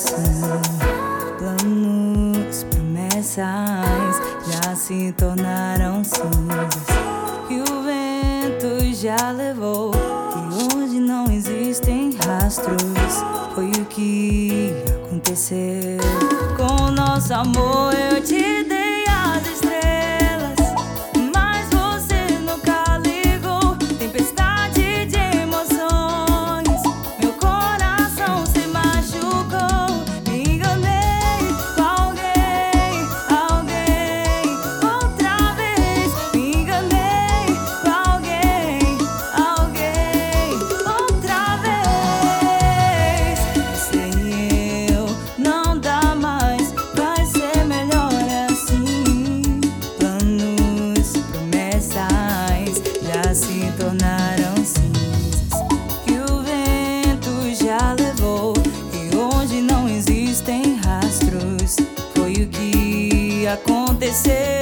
assim. Planos, promessas já se tornaram cinzas, que o vento já levou, que hoje não existem rastros. Foi o que aconteceu com o nosso amor. Eu te dei as estrelas, mas você nunca ligou. Tempestade de emoções, meu coração se machucou. Me enganei com alguém, outra vez. Me enganei com alguém, outra vez. Sem eu não dá mais, vai ser melhor assim. Planos, promessas já se tornaram cinzas, que o vento já levou, e hoje não existem rastros. Foi o que aconteceu.